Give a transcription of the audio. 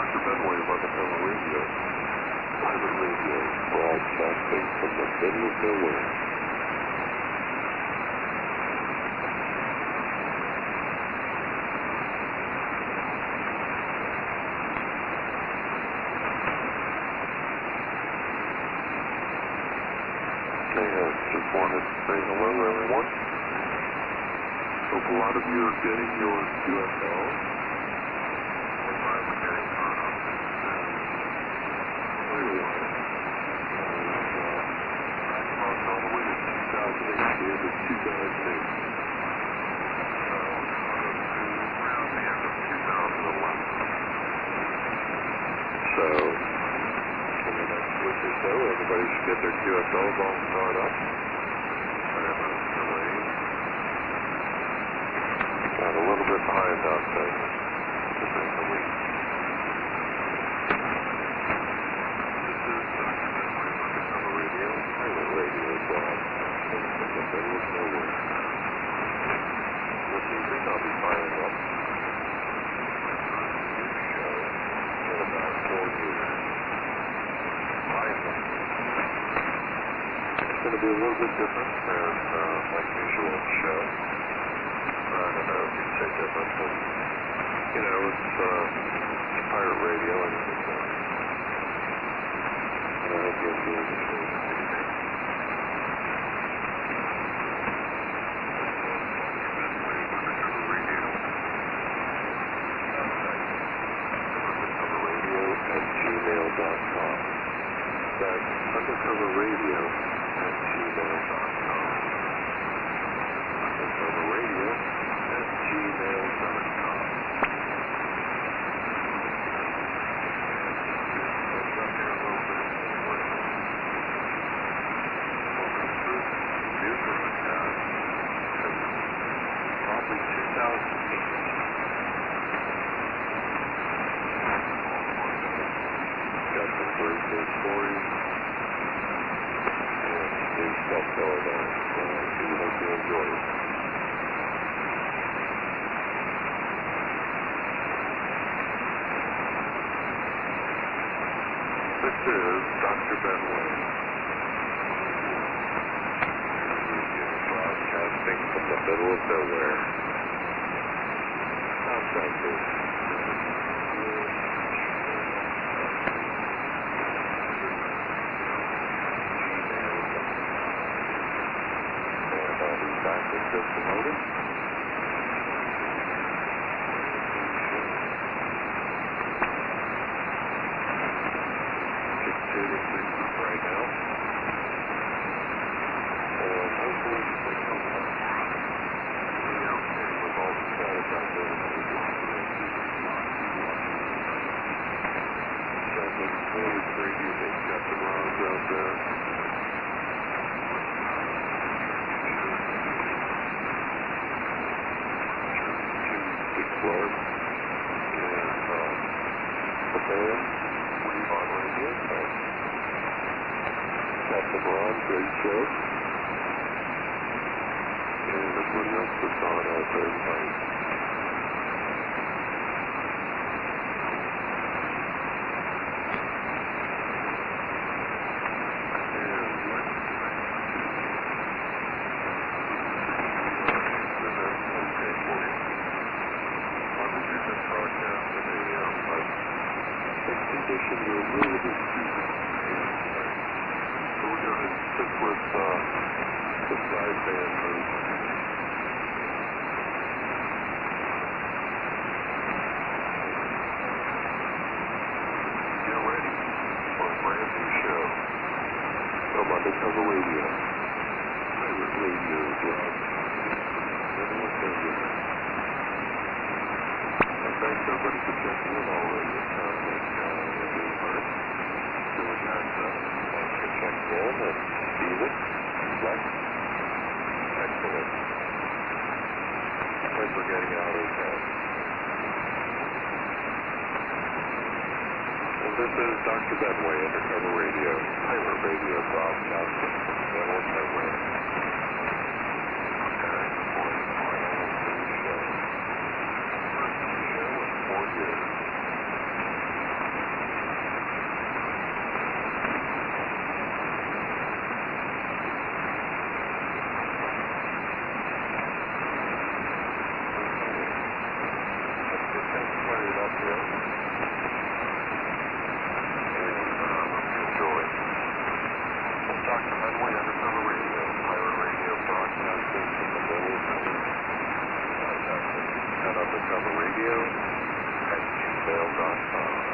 Dr. Benway of Undercover Radio. Pirate Radio, broadcasting from the middle of nowhere. Just wanted to say hello, everyone. Hope a lot of you are getting your UFO. I'm getting caught up all the way to 2008, the end of 2008. Around the end of 2011. So, in the next week or so, everybody should get their QSLs all caught up. Got a little bit behind on things, to say the least. This is Dr. Benway of Undercover Radio, Pirate Radio, broadcasting from the middle of nowhere. This evening I'll be firing up a new show in about 4 years. Finally. It's going to be a little bit different than my usual show. I don't know if you'd say different, but, you know, it's pirate radio and everything. And I hope you enjoy the show. Undercover Radio. Undercoverradio@gmail.com. That's undercoverradio@gmail.com. Undercoverradio@gmail.com. Probably 2008. Got some great news for you. And new stuff going on. So we hope you enjoy it. This is Dr. Benway, broadcasting from the middle of nowhere. Sounds like this. And I'll be back in just a moment. Right now. And hopefully you can come up with all the status out there. Sounds like it's really crazy. They've got the rounds out there. Explore. And the band, we've on radio. Got the Ron, great show. And everybody else that's on out there tonight. Condition will really be so we're going to stick with the side band version. Get ready for a brand new show from Undercover Radio. Pirate Radio, thanks everybody for checking in already. It sounds like we're being heard. So we got thanks for checking in, and Steven, Lex. Excellent. Thanks for getting out okay. And this is Dr. Benway, Undercover Radio, Pirate Radio, broadcasting from the middle of nowhere. Fox.com.